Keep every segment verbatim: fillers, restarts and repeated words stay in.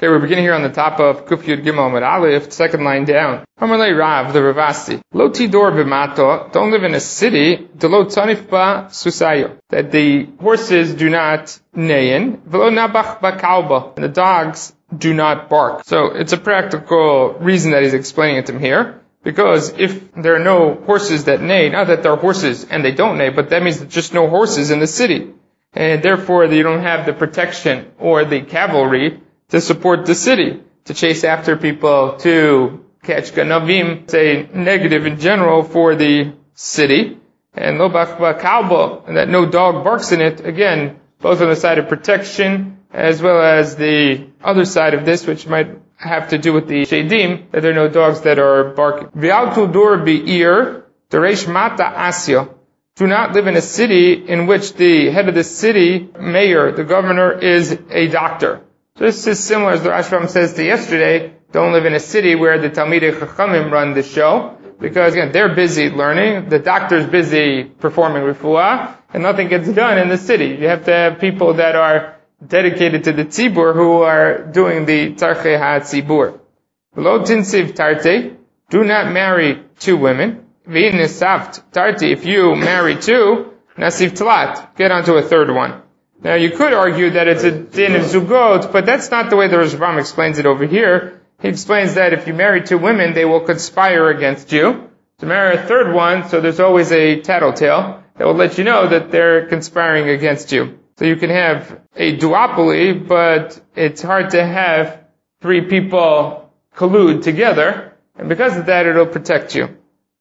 Okay, we're beginning here on the top of Kuf Yud Gimel Amud Aleph, second line down. Hamalei Rav, the Ravasi. Lo tidor b'mato, don't live in a city, delo tzanif ba susayo, that the horses do not neigh in, velo nabach ba kalba, and the dogs do not bark. So it's a practical reason that he's explaining it to him here. Because if there are no horses that neigh, not that there are horses and they don't neigh, but that means there's just no horses in the city. And therefore you don't have the protection or the cavalry to support the city, to chase after people, to catch ganavim, say negative in general for the city. And lo bachba kalba, and that no dog barks in it, again, both on the side of protection as well as the other side of this, which might have to do with the shedim, that there are no dogs that are barking. V'al dur bi'ir, deresh mata asya. Do not live in a city in which the head of the city, mayor, the governor, is a doctor. So this is similar, as the Rashbam says to yesterday, don't live in a city where the Talmidei Chachamim run the show, because again, they're busy learning, the doctor's busy performing refuah, and nothing gets done in the city. You have to have people that are dedicated to the tzibur who are doing the tzarchei ha-tzibur. Lo tinsiv tarte, do not marry two women. V'in nisaft tarte, if you marry two, nasiv tlat, get onto a third one. Now you could argue that it's a din of zugot, but that's not the way the Rashbam explains it over here. He explains that if you marry two women, they will conspire against you. To marry a third one, so there's always a tattletale that will let you know that they're conspiring against you. So you can have a duopoly, but it's hard to have three people collude together, and because of that, it'll protect you.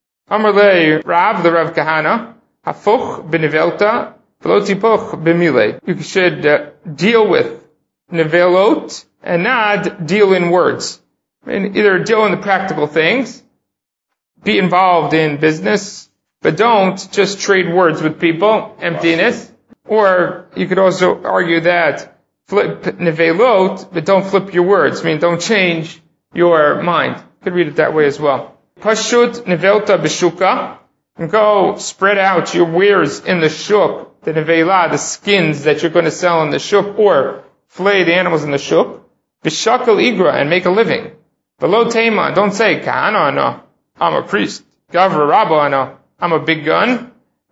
Amarle Rav, the Rav Kahana, hafuch b'nevelta, v'lo tipoch b'mile. You should uh, deal with nevelot and not deal in words. I mean, either deal in the practical things, be involved in business, but don't just trade words with people, emptiness. Or you could also argue that flip nevelot, but don't flip your words. I mean, don't change your mind. You could read it that way as well. Pashut nevelta b'shuka, and go spread out your wares in the shuk, the nevela, the skins that you're going to sell in the shuk, or flay the animals in the shuk. B'shakal igra, and make a living. V'lo tema, don't say kahana ana, I'm a priest. Gavra rabba ana, I'm a big gun.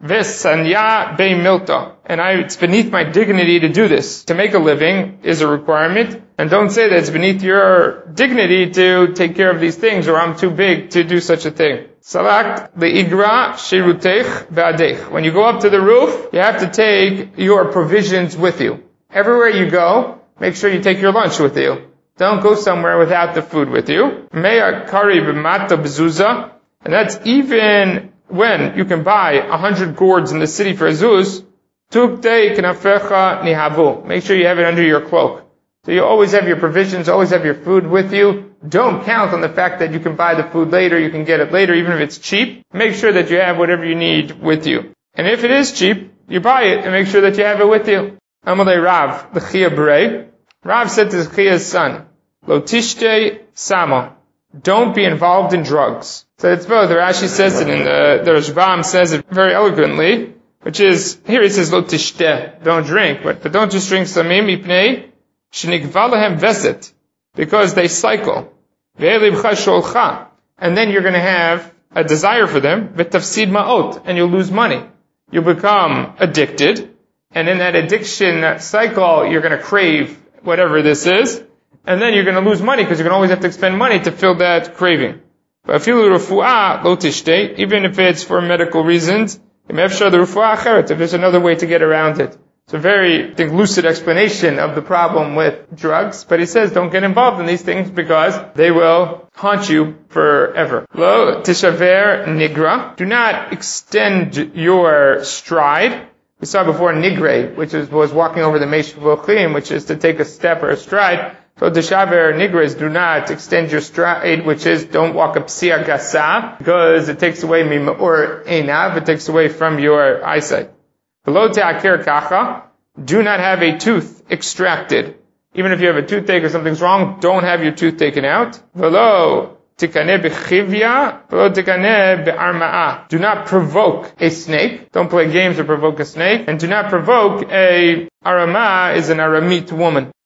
Vesanya be milta, and I, it's beneath my dignity to do this. To make a living is a requirement, and don't say that it's beneath your dignity to take care of these things, or I'm too big to do such a thing. Salak leigra shirutech v'adech. When you go up to the roof, you have to take your provisions with you. Everywhere you go, make sure you take your lunch with you. Don't go somewhere without the food with you. Meya kari b'mata b'zuza, and that's even when you can buy a hundred gourds in the city for a zuz, tukte knafecha nihavu. Make sure you have it under your cloak. So you always have your provisions, always have your food with you. Don't count on the fact that you can buy the food later, you can get it later, even if it's cheap. Make sure that you have whatever you need with you. And if it is cheap, you buy it and make sure that you have it with you. Amalei Rav, the Chia Berei. Rav said to Chia's son, Lo tishte sama. Don't be involved in drugs. So it's both. The Rashi says it, and the, the Rashbam says it very eloquently, which is, here he says, lo tishteh, don't drink, but, but don't just drink samim, ipnei, shenikva lahem veset, because they cycle. Ve'elibcha sholcha, and then you're going to have a desire for them, v'tafsid ma'ot, and you'll lose money. You'll become addicted, and in that addiction cycle, you're going to crave whatever this is, and then you're going to lose money, because you're going to always have to expend money to fill that craving. Even if it's for medical reasons, if there's another way to get around it. It's a very, I think, lucid explanation of the problem with drugs, but he says don't get involved in these things because they will haunt you forever. Lo tishaver nigra, do not extend your stride. We saw before nigre, which is, was walking over the Meish Vochim, which is to take a step or a stride. So tishaver nigres, do not extend your stride, which is don't walk a psia gasa, because it takes away or einav, it takes away from your eyesight. V'lo te'aker kacha, do not have a tooth extracted. Even if you have a toothache or something's wrong, don't have your tooth taken out. V'lo tikane b'chivya, v'lo tikane be'arma'a. Do not provoke a snake. Don't play games or provoke a snake. And do not provoke a arama is an Aramite woman.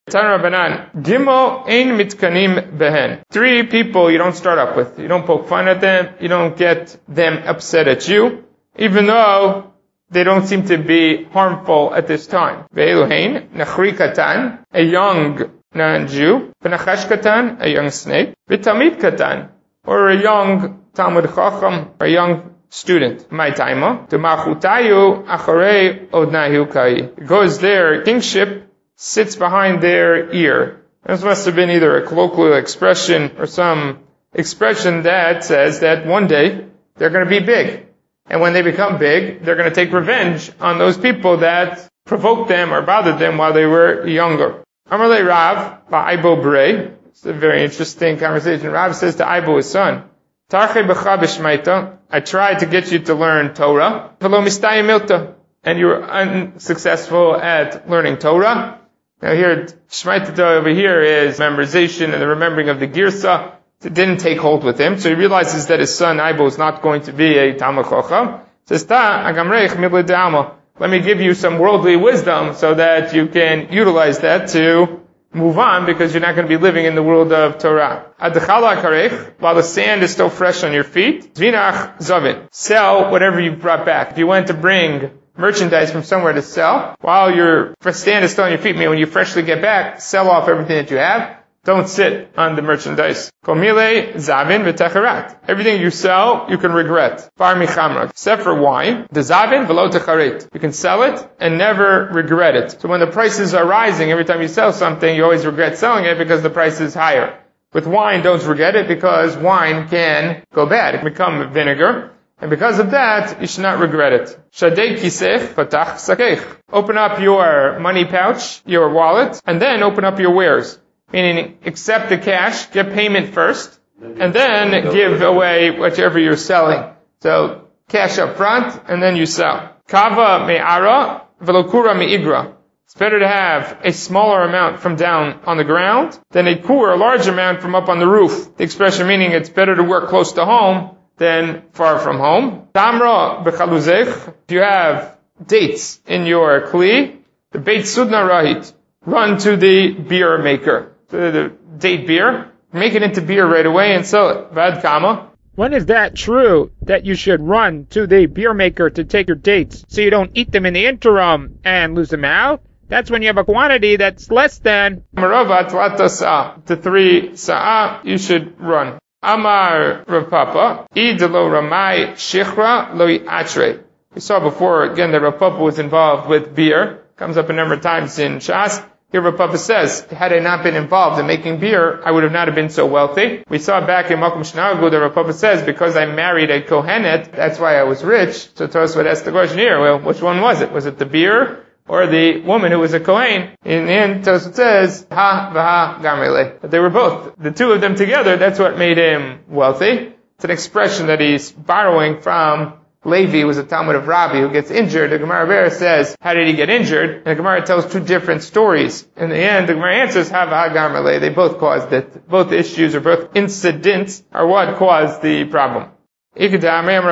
Tana Rabbanan, Gimel ein mitkanim behen. Three people you don't start up with. You don't poke fun at them. You don't get them upset at you, even though they don't seem to be harmful at this time. Ve'eluhein, nachri katan, a young non-Jew, v'nachash katan, a young snake, v'tamid katan, or a young Talmud Chacham, or a young student. My taima, d'machutayu acharei odnahu kai. Because their kingship sits behind their ear. This must have been either a colloquial expression or some expression that says that one day they're going to be big. And when they become big, they're going to take revenge on those people that provoked them or bothered them while they were younger. Amarle Rav, ba'aibo brei. It's a very interesting conversation. Rav says to Aibo, his son, Tarche b'cha b'shmaita. I tried to get you to learn Torah. V'lo mistayim milta. And you were unsuccessful at learning Torah. Now here, Shmaita over here is memorization and the remembering of the Girsa. It didn't take hold with him, so he realizes that his son Aibo is not going to be a Talmud Chacham. Says, Ta agamreich midle de'alma. Let me give you some worldly wisdom so that you can utilize that to move on, because you're not going to be living in the world of Torah. Adchala karech, while the sand is still fresh on your feet, zvinach zavin. Sell whatever you brought back. If you went to bring merchandise from somewhere to sell, while your sand is still on your feet, meaning when you freshly get back, sell off everything that you have. Don't sit on the merchandise. Komile zavin v'techarat. Everything you sell, you can regret. Far michamra. Except for wine, the zavin v'lo techaret. You can sell it and never regret it. So when the prices are rising, every time you sell something, you always regret selling it because the price is higher. With wine, don't regret it because wine can go bad. It can become vinegar. And because of that, you should not regret it. Shadei kisech patach sakech. Open up your money pouch, your wallet, and then open up your wares. Meaning, accept the cash, get payment first, and then give away whatever you're selling. So, cash up front, and then you sell. Kava me'ara, velokura me'igra. It's better to have a smaller amount from down on the ground than a kur, a large amount from up on the roof. The expression meaning it's better to work close to home than far from home. Tamra bechaluzech. If you have dates in your kli, the beit sudna rahit. Run to the beer maker. The date beer, make it into beer right away and sell it. Vad kama. When is that true that you should run to the beer maker to take your dates so you don't eat them in the interim and lose them out? That's when you have a quantity that's less than Marava tlata sa'a. To three sa'a, you should run. Amar Rav Papa, idelo ramai shichra lo atre. We saw before again that Rav Papa was involved with beer. Comes up a number of times in Shas. Here Rav Papa says, had I not been involved in making beer, I would have not have been so wealthy. We saw back in Makom Shnagu that Rav Papa says, because I married a Kohenet, that's why I was rich. So Tosfot asked the question here, well, which one was it? Was it the beer or the woman who was a Kohen? In the end, Tosfot says, ha v'ha gamele. That they were both. The two of them together, that's what made him wealthy. It's an expression that he's borrowing from Levi, who was a Talmud of Rabbi, who gets injured. The Gemara Ber says, how did he get injured? And the Gemara tells two different stories. In the end, the Gemara answers, Hav HaGamrele. They both caused it. Both issues, or both incidents, are what caused the problem. Had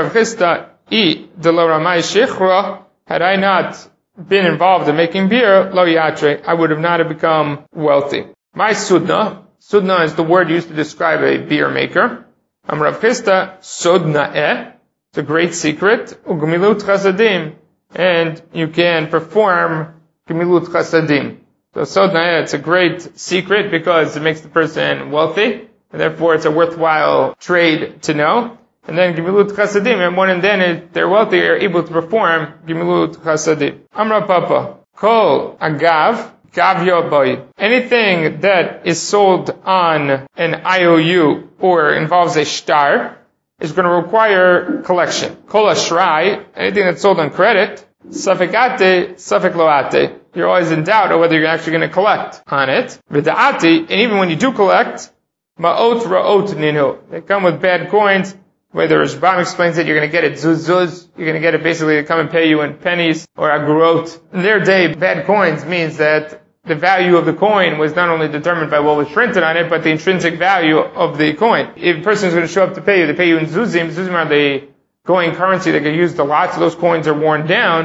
I not been involved in making beer, lo yatre, I would have not have become wealthy. My sudna, sudna is the word used to describe a beer maker. Amrav Chisda, sudna eh. It's a great secret. Ugmilut chasadim. And you can perform gemilut chasadim. So sodna, it's a great secret because it makes the person wealthy. And therefore it's a worthwhile trade to know. And then gemilut chasadim, and when and then they're wealthy, are able to perform gemilut chasadim. Amra Papa. Kol agav gavyo boy. Anything that is sold on an I O U or involves a shtar is going to require collection. Kol ashrai, anything that's sold on credit, safekate, safek loate. You're always in doubt of whether you're actually going to collect on it. V'da'ati, and even when you do collect, ma'ot ra'ot ninu. They come with bad coins. Whether Rashbam explains that you're going to get it zuz-zuz, you're going to get it basically to come and pay you in pennies or agurot. In their day, bad coins means that the value of the coin was not only determined by what was printed on it, but the intrinsic value of the coin. If a person is going to show up to pay you, they pay you in zuzim. Zuzim are the going currency that get used a lot, so those coins are worn down.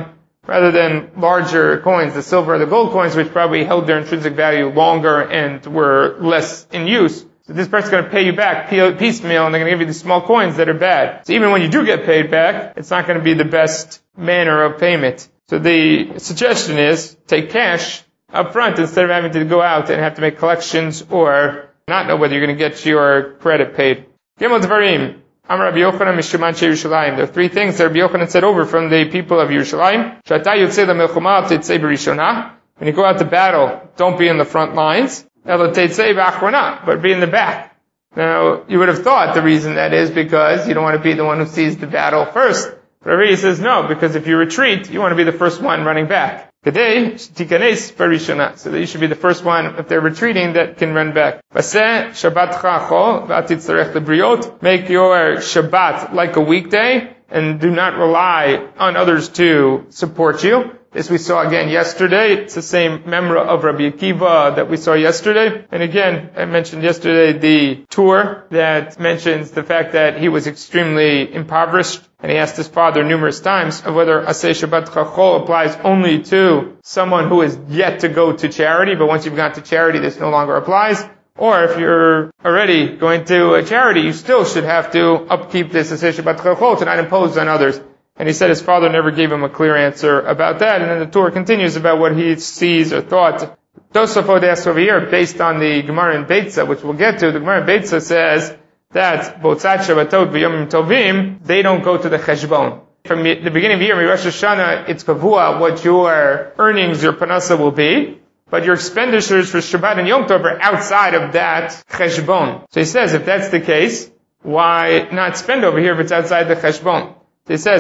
rather than larger coins, the silver or the gold coins, which probably held their intrinsic value longer and were less in use. So this person's going to pay you back piecemeal, and they're going to give you these small coins that are bad. So even when you do get paid back, it's not going to be the best manner of payment. So the suggestion is take cash up front instead of having to go out and have to make collections or not know whether you're going to get your credit paid. Gimel Dvarim. Amar Rabbi Yochanan Mishuman Yerushalayim. There are three things that Rabbi Yochanan said over from the people of Yerushalayim. Shata yotzei lemilchama teitzei b'rishona. When you go out to battle, don't be in the front lines. Elo teitzei b'achrona, but be in the back. Now, you would have thought the reason that is because you don't want to be the one who sees the battle first. But Rabbi says no, because if you retreat, you want to be the first one running back. Today, tikanes b'rishona, so that you should be the first one, if they're retreating, that can run back. Baseh Shabbatcha chol v'atitzarech lebriot. Make your Shabbat like a weekday, and do not rely on others to support you. This we saw again yesterday. It's the same memra of Rabbi Akiva that we saw yesterday. And again, I mentioned yesterday the tour that mentions the fact that he was extremely impoverished, and he asked his father numerous times of whether Aseh Shabbat Chachol applies only to someone who is yet to go to charity, but once you've gone to charity, this no longer applies. Or if you're already going to a charity, you still should have to upkeep this Aseh Shabbat Chachol to not impose on others. And he said his father never gave him a clear answer about that. And then the Torah continues about what he sees or thought. Tosafot asks over here, based on the Gemara in Beitza, which we'll get to, the Gemara in Beitza says that Botzat Shabbatot v'Yomim Tovim, they don't go to the Cheshbon. From the beginning of the year, Rosh Hashanah, it's kavua what your earnings, your panasa will be, but your expenditures for Shabbat and Yom Tov are outside of that Cheshbon. So he says, if that's the case, why not spend over here if it's outside the Cheshbon? It says,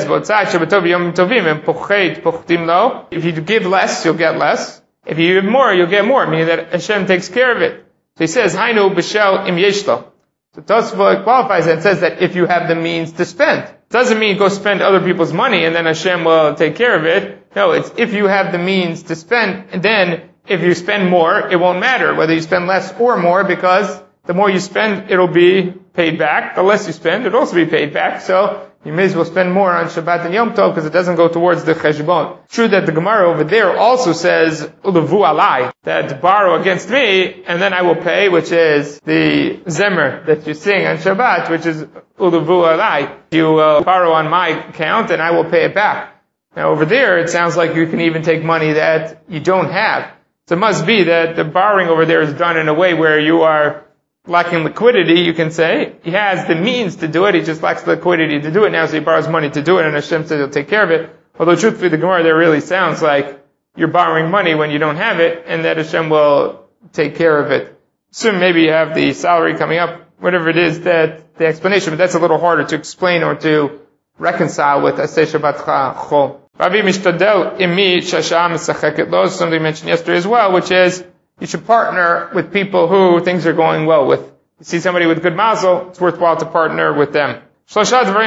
if you give less, you'll get less. If you give more, you'll get more, meaning that Hashem takes care of it. So he says, Hainu b'shel im yeshlo. So Tosafot qualifies and says that if you have the means to spend. It doesn't mean go spend other people's money and then Hashem will take care of it. No, it's if you have the means to spend, and then if you spend more, it won't matter whether you spend less or more, because the more you spend, it'll be paid back. The less you spend, it'll also be paid back. So you may as well spend more on Shabbat and Yom Tov because it doesn't go towards the Cheshbon. True that the Gemara over there also says, Ulavu alai, that borrow against me and then I will pay, which is the Zemer that you sing on Shabbat, which is Ulavu alai. You will borrow on my account and I will pay it back. Now over there, it sounds like you can even take money that you don't have. So it must be that the borrowing over there is done in a way where you are lacking liquidity, you can say. He has the means to do it, he just lacks the liquidity to do it now, so he borrows money to do it, and Hashem says he'll take care of it. Although truthfully, the Gemara there really sounds like you're borrowing money when you don't have it, and that Hashem will take care of it. Soon maybe you have the salary coming up, whatever it is that the explanation, but that's a little harder to explain or to reconcile with Aseh Shabbatcha Chol. Rabbi Mishtadel imi shasham misacheket lo, something mentioned yesterday as well, which is you should partner with people who things are going well with. You see somebody with good mazel, it's worthwhile to partner with them. There are three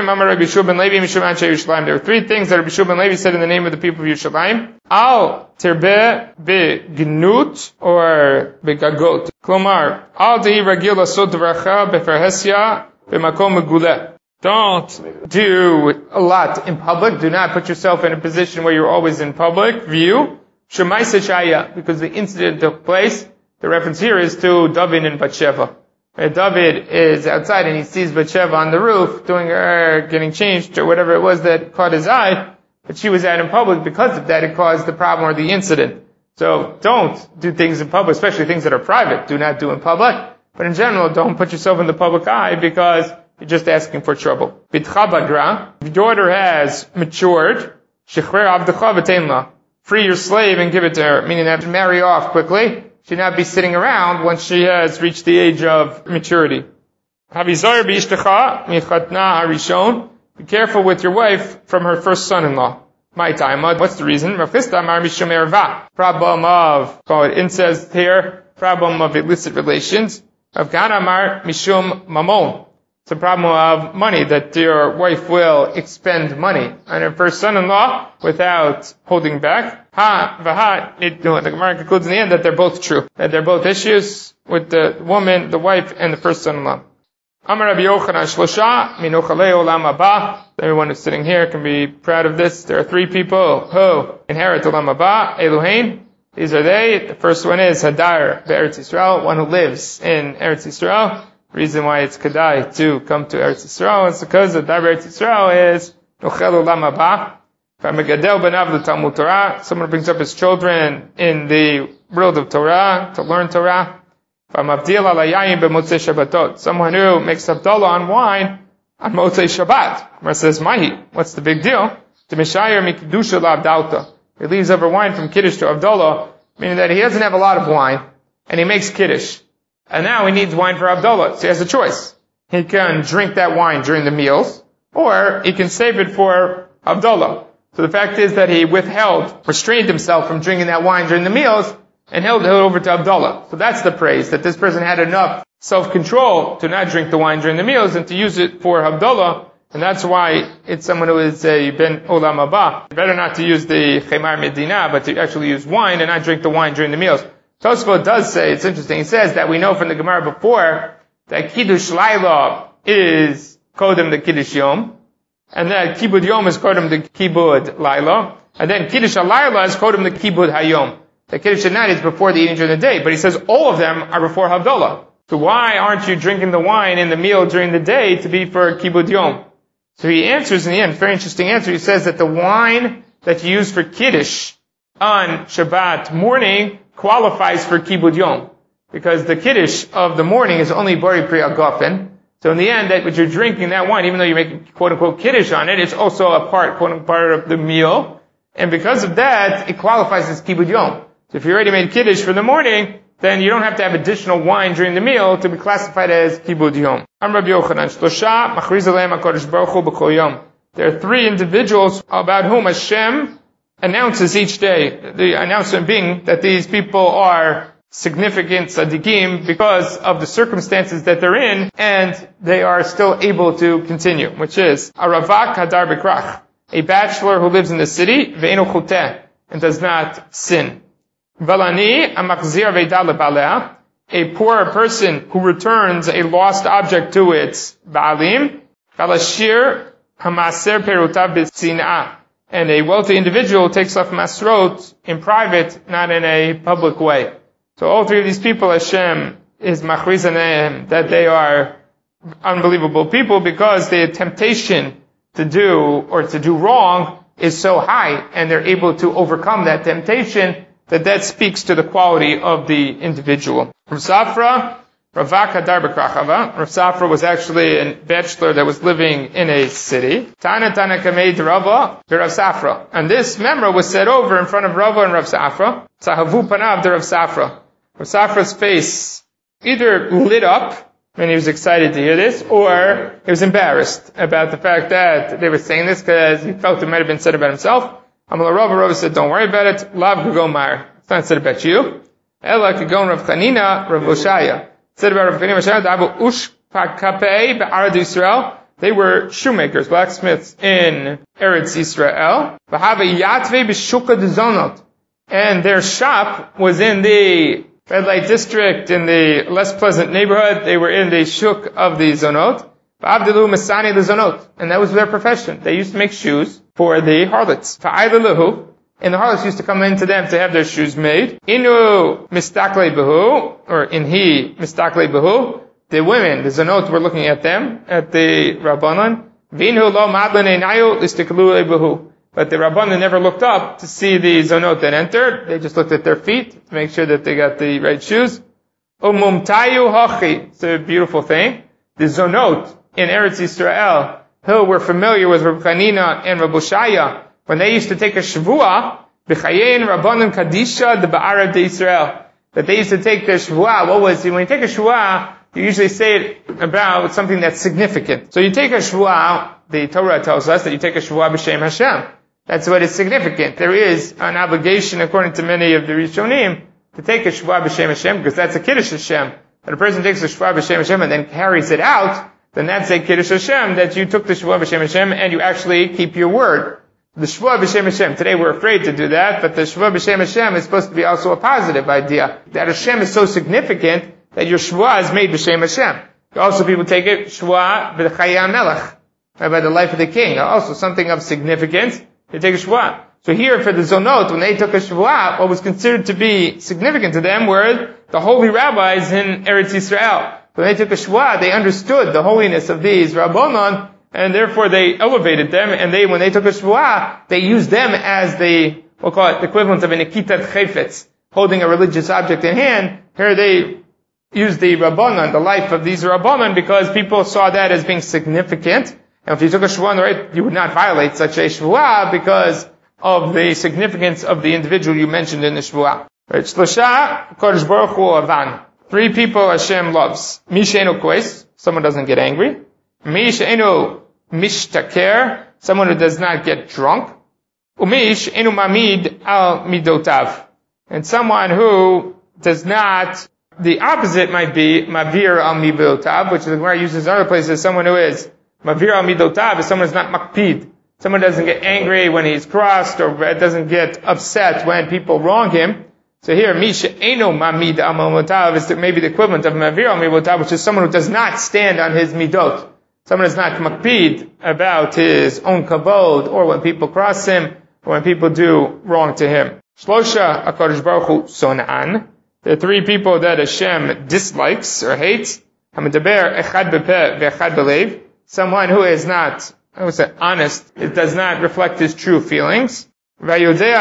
things that Rabbi Shua ben Levi said in the name of the people of Yerushalayim. Al terbeh begnut or begagot. Klomar, al tehi ragil lasot dvaracha befarhesya b'makom meguleh. Don't do a lot in public. Do not put yourself in a position where you're always in public view. Shemai Sechaya, because the incident took place. The reference here is to David and Bathsheba. David is outside and he sees Bathsheba on the roof doing her, getting changed or whatever it was that caught his eye. But she was out in public. Because of that, it caused the problem or the incident. So don't do things in public, especially things that are private. Do not do in public. But in general, don't put yourself in the public eye because you're just asking for trouble. Bitcha badra, if your daughter has matured, shechver avdecha v'tein la. Free your slave and give it to her, meaning that to marry off quickly. She should not be sitting around once she has reached the age of maturity. Be careful with your wife from her first son-in-law. My time. What's the reason? Problem of, call it incest here, problem of illicit relations. Of Ganamar Mishum Mamon. It's a problem of money, that your wife will expend money on her first son-in-law without holding back. Ha, vaha, the Gemara concludes in the end that they're both true. That they're both issues with the woman, the wife, and the first son-in-law. Amar Rabbi Yochanan Shlosha Minochalei Olam Haba. Everyone who's sitting here can be proud of this. There are three people who inherit Olam Haba. Eluhain. These are they. The first one is Hadar Be'eretz Yisrael, one who lives in Eretz Yisrael. The reason why it's Kedai to come to Eretz Yisrael is because Hadar Be'eretz Yisrael is Nochel Olam Haba. V'Megadel Benav L'Talmud Torah. Someone brings up his children in the world of Torah to learn Torah. V'Mavdil Ala Yayin B'Motzei Shabbatot. Someone who makes Havdalah on wine on Motzei Shabbat. Gemara says, Mahi, what's the big deal? T'mishayer mikidusha la'avdalta. He leaves over wine from Kiddush to Havdalah, meaning that he doesn't have a lot of wine, and he makes Kiddush. And now he needs wine for Havdalah, so he has a choice. He can drink that wine during the meals, or he can save it for Havdalah. So the fact is that he withheld, restrained himself from drinking that wine during the meals, and held it over to Havdalah. So that's the praise, that this person had enough self-control to not drink the wine during the meals and to use it for Havdalah. And that's why it's someone who is a ben olam haba. Better not to use the chemar medina, but to actually use wine and not drink the wine during the meals. Tosfot does say, it's interesting, he says that we know from the Gemara before that Kiddush Laila is Kodem the Kiddush Yom, and that Kibud Yom is Kodem the Kibud Laila, and then Kiddush Laila is Kodem the Kibud Hayom. The Kiddush at night is before the eating during the day, but he says all of them are before Havdalah. So why aren't you drinking the wine in the meal during the day to be for Kibud Yom? So he answers in the end, very interesting answer. He says that the wine that you use for Kiddush on Shabbat morning qualifies for Kibud Yom. Because the Kiddush of the morning is only Bari Pri Agafen. So in the end, that when you're drinking that wine, even though you're making quote unquote Kiddush on it, it's also a part, quote unquote, part of the meal. And because of that, it qualifies as Kibud Yom. So if you already made Kiddush for the morning, then you don't have to have additional wine during the meal to be classified as Kibud Yom. Am Rabbi Yochanan, Shlosha, Machriz Aleim HaKadosh Baruch Hu B'Kol Yom. There are three individuals about whom Hashem announces each day. The announcement being that these people are significant tzaddikim because of the circumstances that they're in, and they are still able to continue, which is a ravak hadar b'krach, a bachelor who lives in the city, ve'eno chuteh, and does not sin. Valani amachzir ve'da lebalea, a poor person who returns a lost object to its baalim. Valashir hamaser perutav b'sina'ah, and a wealthy individual takes off masrot in private, not in a public way. So all three of these people, Hashem is machriz anehem, that they are unbelievable people because the temptation to do or to do wrong is so high, and they're able to overcome that temptation, that that speaks to the quality of the individual. Rav Safra, Ravak Hadar B'Krachava. Rav Safra was actually a bachelor that was living in a city. Tana Tana Kamei Rava, Rav Safra. And this memra was set over in front of Rava and Rav Safra. Sahavu Panav de Rav Safra. Rav Safra's face either lit up when he was excited to hear this, or he was embarrassed about the fact that they were saying this because he felt it might have been said about himself. Amal Rava, Rava said, don't worry about it. Lav Gagomar. It's not said about you. Ela Kagon Rav Chanina, Rav Oshaya. Said about Rav Chanina, Rav Oshaya, Ush Pakapei Be'arad Yisrael. They were shoemakers, blacksmiths in Eretz Yisrael. V'hava Yatvei B'shuka D'zonot. And their shop was in the red light district, in the less pleasant neighborhood. They were in the shuk of the zonot. V'avdilu Masani the zonot. And that was their profession. They used to make shoes for the harlots. Fa'aylaluhu. And the harlots used to come into them to have their shoes made. Inu mistakle behu, or in he mistakle behu. The women, the zonot, were looking at them, at the Rabbanan. V'inu lo madlan einayu listiklu behu. But the Rabbanan never looked up to see the zonot that entered. They just looked at their feet to make sure that they got the right shoes. Umumtayu hachi. It's a beautiful thing. The zonot in Eretz Yisrael, who were familiar with Rav Chanina and Rav Oshaya, when they used to take a Shavua, B'chayein Rabbanan Kadisha de Ba'arad de Yisrael, that they used to take their Shavua. What was it? When you take a Shavua, you usually say it about something that's significant. So you take a Shavua, the Torah tells us that you take a Shavua b'Shem Hashem. That's what is significant. There is an obligation, according to many of the Rishonim, to take a Shavua b'Shem Hashem, because that's a Kiddush Hashem. When a person takes a Shavua b'Shem Hashem and then carries it out, then that's a Kiddush Hashem, that you took the Shavua b'Shem Hashem and you actually keep your word. The Shavua b'Shem Hashem, today we're afraid to do that, but the Shavua b'Shem Hashem is supposed to be also a positive idea. That Hashem is so significant that your Shavua is made b'Shem Hashem. Also, people take it shvuah b'chayei melech, by the life of the king. Also, something of significance. They take a shvuah. So here, for the zonot, when they took a shvuah, what was considered to be significant to them were the holy rabbis in Eretz Yisrael. When they took a shvuah, they understood the holiness of these rabbanon, and therefore they elevated them. And they, when they took a shvuah, they used them as the, we'll call it the equivalent of an ikitat chayfetz, holding a religious object in hand. Here they used the rabbanon, the life of these rabbanon, because people saw that as being significant. And if you took a shvuah, right, you would not violate such a shvuah because of the significance of the individual you mentioned in the shvuah. Right? Shlosha, Kodesh Baruch Hu avan. Three people Hashem loves. Mi she'enu kois, someone doesn't get angry. Mi she'enu mishtaker, someone who does not get drunk. Umi she'enu mamid al midotav, and someone who does not, the opposite might be mavir al midotav, which is where I use this in other places, someone who is mavir al midotav is someone who's not makpid. Someone doesn't get angry when he's crossed, or doesn't get upset when people wrong him. So here, Misha Eno Mamid Al Midotav is maybe the equivalent of Mavir Al Midotav, which is someone who does not stand on his midot. Someone who is not makpid about his own kabod, or when people cross him, or when people do wrong to him. Shlosha HaKadosh Baruch Hu Sona'an. There are three people that Hashem dislikes or hates. Hamidaber Echad Bepeh Ve'echad Belev. Someone who is not, I would say, honest. It does not reflect his true feelings. Someone who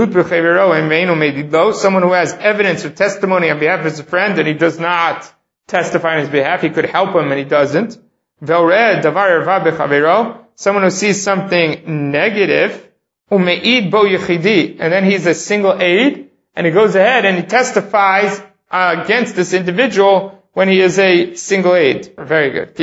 has evidence or testimony on behalf of his friend and he does not testify on his behalf. He could help him and he doesn't. Someone who sees something negative, and then he's a single aid, and he goes ahead and he testifies against this individual when he is a single aid. Very good.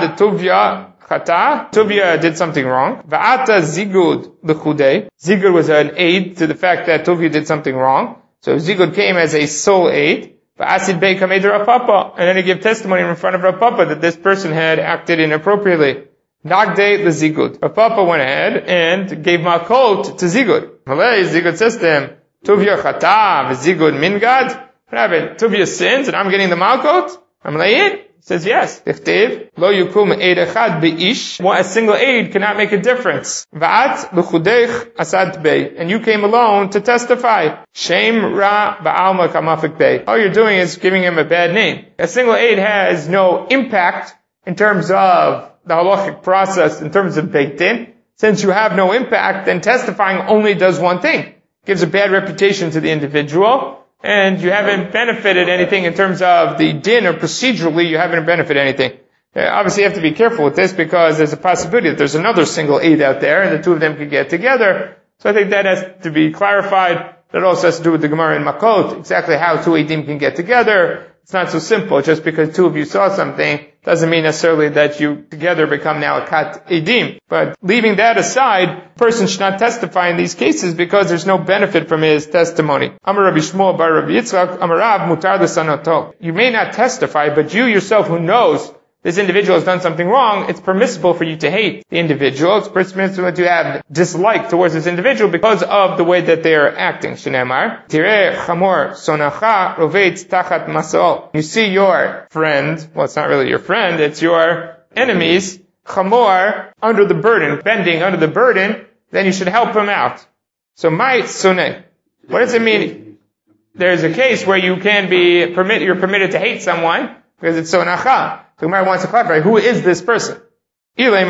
Chata, Tuvia did something wrong. Va'ata zigud l'chudei. Zigud was an aid to the fact that Tuvia did something wrong. So Zigud came as a sole aid. Va'asid bei kamei de Rav Papa. And then he gave testimony in front of Rav Papa that this person had acted inappropriately. Nagde l'zigud. Rav Papa went ahead and gave makot to Zigud. Malay, Zigud says to him, Tuvia chata v'zigud mingad. What happened? Tuvia sins and I'm getting the makot? I'm laying. Says yes. Lo yukum eid echad beish. A single aid cannot make a difference. Va'at l'chudech asad bei. And you came alone to testify. Shem ra ba'alma kamafik bei. All you're doing is giving him a bad name. A single aid has no impact in terms of the halachic process, in terms of Beit Din. Since you have no impact, then testifying only does one thing. Gives a bad reputation to the individual. And you haven't benefited anything in terms of the din, or procedurally you haven't benefited anything. Uh, obviously you have to be careful with this because there's a possibility that there's another single aid out there and the two of them could get together. So I think that has to be clarified. That also has to do with the Gemara in Makot, exactly how two eidim can get together. It's not so simple. Just because two of you saw something doesn't mean necessarily that you together become now a kat eidim. But leaving that aside, a person should not testify in these cases because there's no benefit from his testimony. Amar Rabbi Shmuel bar Rabbi Yitzchak, Amar Rav mutar l'sanoto. You may not testify, but you yourself who knows this individual has done something wrong, it's permissible for you to hate the individual. It's permissible to have dislike towards this individual because of the way that they are acting. Shneimar, Tireh chamor sonacha rovetz tachat masol. You see your friend, well, it's not really your friend, it's your enemies, chamor, under the burden, bending under the burden, then you should help him out. So, my soneh. What does it mean? There's a case where you can be permit, you're permitted to hate someone because it's sonacha. So Gemara wants to clarify, who is this person? If you're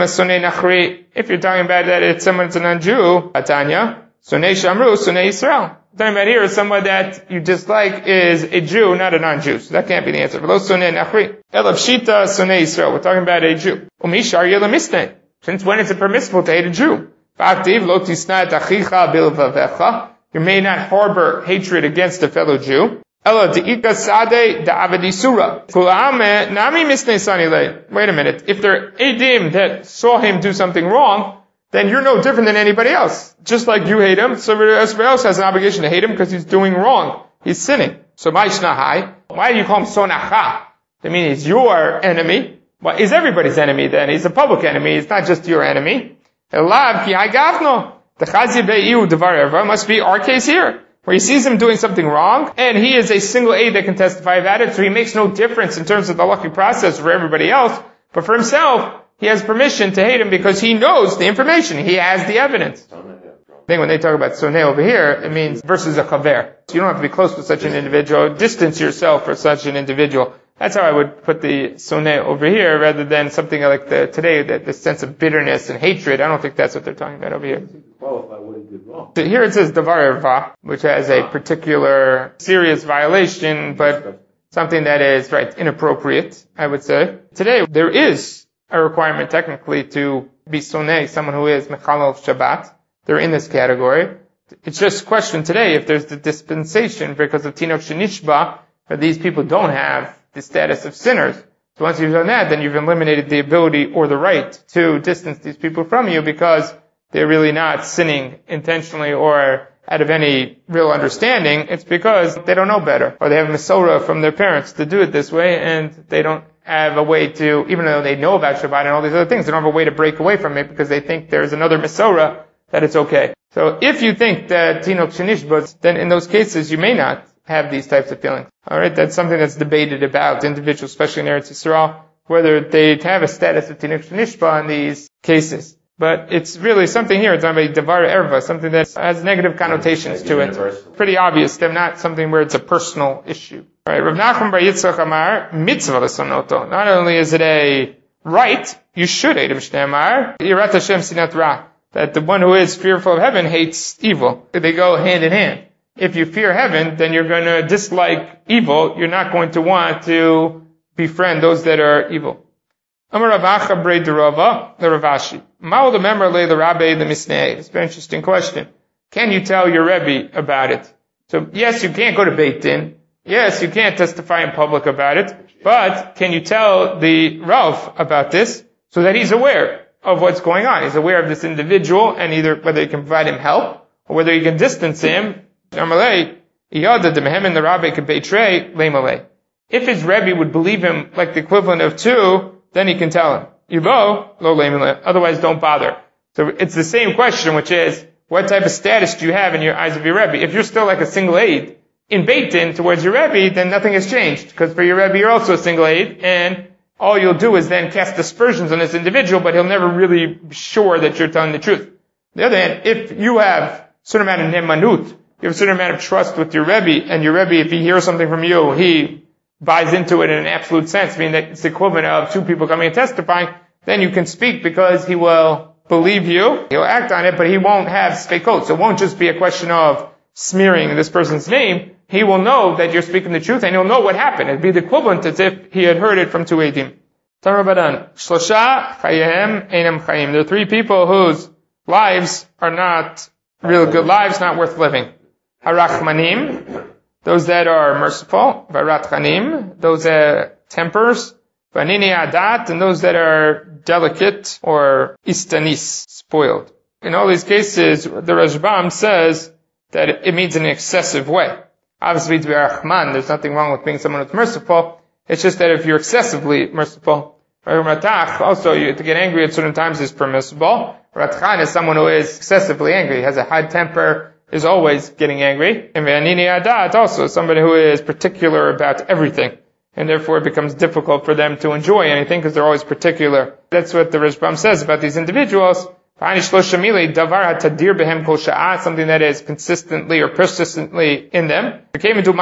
talking about that it's someone that's a non-Jew, Atanya, Sonei Shamru, Sonei Yisrael. Talking about here is someone that you dislike is a Jew, not a non-Jew. So that can't be the answer. V'lo Sonei Nachri. Elav Shita, Sonei Yisrael. We're talking about a Jew. Umishar Yelamistei. Since when is it permissible to hate a Jew? Fa'aktiv lo tisna et achicha bilvavecha. You may not harbor hatred against a fellow Jew. Ela de'ika sade da'avadisura. Kulame nami misnei sanilei. Wait a minute. If they're edim that saw him do something wrong, then you're no different than anybody else. Just like you hate him, somebody else has an obligation to hate him because he's doing wrong. He's sinning. So ma'ishnahai. Why do you call him sonacha? I mean, he's your enemy. Well, he's everybody's enemy then. He's a public enemy. It's not just your enemy. Elav ki hagavno. The chazi be'iu devar erva must be our case here. where he sees him doing something wrong, and he is a single aid that can testify about it, so he makes no difference in terms of the lucky process for everybody else, but for himself, he has permission to hate him because he knows the information, he has the evidence. I think when they talk about soneh over here, it means versus a chaver. So you don't have to be close with such an individual, distance yourself from such an individual. That's how I would put the soneh over here, rather than something like the today, the, the sense of bitterness and hatred. I don't think that's what they're talking about over here. Qualify what he did wrong. So here it says davar erva, which has a particular serious violation, but something that is, right, inappropriate, I would say. Today, there is a requirement technically to be soneh, someone who is mechalel Shabbat. They're in this category. It's just a question today if there's the dispensation because of Tinok Shenishba, that these people don't have the status of sinners. So once you've done that, then you've eliminated the ability or the right to distance these people from you because they're really not sinning intentionally or out of any real understanding. It's because they don't know better, or they have Masorah from their parents to do it this way, and they don't have a way to, even though they know about Shabbat and all these other things, they don't have a way to break away from it because they think there's another Masorah that it's okay. So if you think that Tinok Shenishba, then in those cases you may not have these types of feelings. Alright, that's something that's debated about individuals, especially in Eretz Yisrael, whether they have a status of Tinok Shenishba in these cases. But it's really something here, it's not a davar erva, something that has negative connotations to it. Pretty obvious, they're not something where it's a personal issue. Alright, Rav Nachman bar Yitzchak Amar, mitzvah l'sonoto. Not only is it a right, you should hate him, Shnei Amar, Yirat Hashem sinat ra. That the one who is fearful of heaven hates evil. They go hand in hand. If you fear heaven, then you're going to dislike evil. You're not going to want to befriend those that are evil. Amar Rav Acha brei derava, the Rav Ashi. Ma'u the member le the Rabbi the Misnei. It's a very interesting question. Can you tell your Rebbe about it? So yes, you can't go to Beit Din. Yes, you can't testify in public about it. But can you tell the Rav about this so that he's aware of what's going on? He's aware of this individual, and either whether he can provide him help or whether he can distance him. If his Rebbe would believe him like the equivalent of two, then he can tell him. Yibo, lo leimele. Otherwise, don't bother. So it's the same question, which is, what type of status do you have in your eyes of your Rebbe? If you're still like a single aid in Beit Din towards your Rebbe, then nothing has changed, because for your Rebbe you're also a single aid, and all you'll do is then cast aspersions on this individual, but he'll never really be sure that you're telling the truth. On the other hand, if you have a certain amount of nemanut, you have a certain amount of trust with your Rebbe, and your Rebbe, if he hears something from you, he buys into it in an absolute sense, meaning that it's the equivalent of two people coming and testifying, then you can speak because he will believe you, he'll act on it, but he won't have spekot. So it won't just be a question of smearing this person's name. He will know that you're speaking the truth, and he'll know what happened. It'd be the equivalent as if he had heard it from two Eidim. Tarabadan. Shlosha chayehem einam chayim. There are three people whose lives are not real good lives, not worth living. Harachmanim, those that are merciful. Varatchanim, those that tempers. Vanini adat, and those that are delicate or istanis, spoiled. In all these cases, the Rashbam says that it means in an excessive way. Obviously, to be Rahman, there's nothing wrong with being someone who's merciful. It's just that if you're excessively merciful, Ratach, also, you, to get angry at certain times is permissible. Ratchan is someone who is excessively angry, has a high temper, is always getting angry. And Ve'anini Adat, also, somebody who is particular about everything. And therefore it becomes difficult for them to enjoy anything because they're always particular. That's what the Rashbam says about these individuals. Something that is consistently or persistently in them. The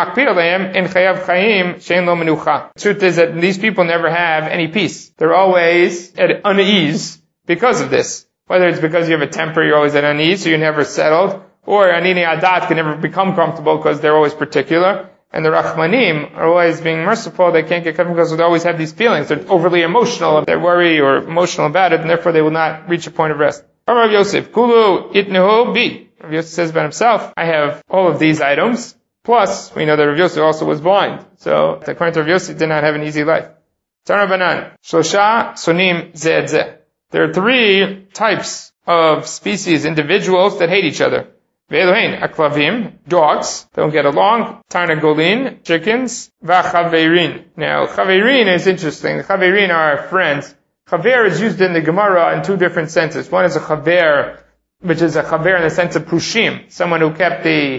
truth is that these people never have any peace. They're always at unease because of this. Whether it's because you have a temper, you're always at unease, so you're never settled, or Anini Adat can never become comfortable because they're always particular. And the Rachmanim are always being merciful. They can't get comfortable because they always have these feelings. They're overly emotional. They're worried or emotional about it, and therefore they will not reach a point of rest. Rav Yosef, Kulu itnehu bi. Rav Yosef says about himself, I have all of these items. Plus, we know that Rav Yosef also was blind. So, according to Rav Yosef, did not have an easy life. Tana Banan, Shlosha Sonim Zeh Zeh. There are three types of species, individuals that hate each other. Ve'elohein, aklavim, dogs, don't get along. Tarnagolin, chickens. V'chaverin. Now, chaverin is interesting. The chaverin are friends. Chaver is used in the Gemara in two different senses. One is a chaver, which is a chaver in the sense of prushim, someone who kept the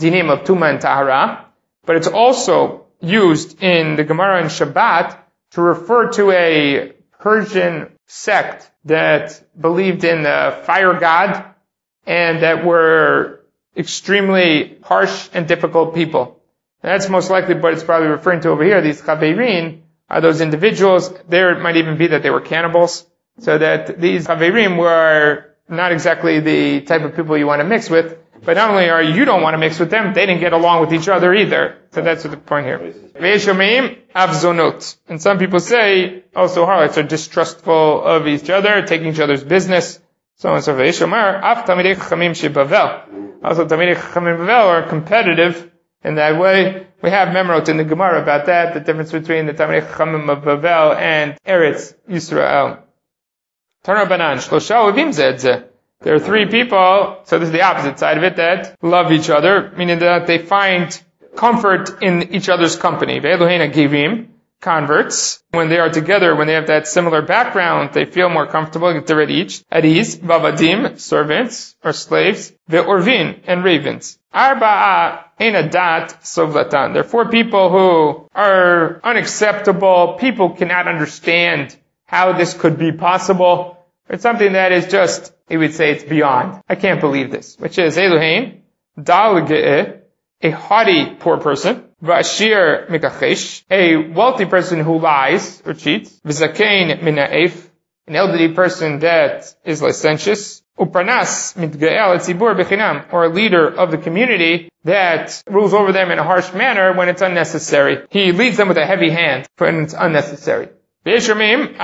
dinim of Tuma and Tahara, but it's also used in the Gemara and Shabbat to refer to a Persian sect that believed in the fire god and that were extremely harsh and difficult people. And that's most likely what it's probably referring to over here. These Chaverim are those individuals. There it might even be that they were cannibals. So that these Chaverim were not exactly the type of people you want to mix with. But not only are you don't want to mix with them, they didn't get along with each other either. So that's the point here. Ve'eshomim avzonot. And some people say also harlots are distrustful of each other, taking each other's business. So on and so ve'eshomar af tamidei chachamim shebavel. Also tamidei chachamim bavel are competitive in that way. We have memorot in the Gemara about that, the difference between the tamidei chachamim of Bavel and Eretz Yisrael. Tana banan shlosha ovim zeh zeh. There are three people, so this is the opposite side of it, that love each other, meaning that they find comfort in each other's company. Ve'eloheina givim, converts. When they are together, when they have that similar background, they feel more comfortable, they're at each. At ease, vavadim, servants or slaves. Ve'orvin, and ravens. Arba'a eina dat sovlatan. There are four people who are unacceptable. People cannot understand how this could be possible. It's something that is just, he would say it's beyond. I can't believe this. Which is, Elohein, dal ge'eh, a haughty poor person, v'ashir mikachesh, a wealthy person who lies or cheats, v'zakein mina'ef, an elderly person that is licentious, uparnas mitge'el etzibur bechinam, or a leader of the community that rules over them in a harsh manner when it's unnecessary. He leads them with a heavy hand when it's unnecessary. Also,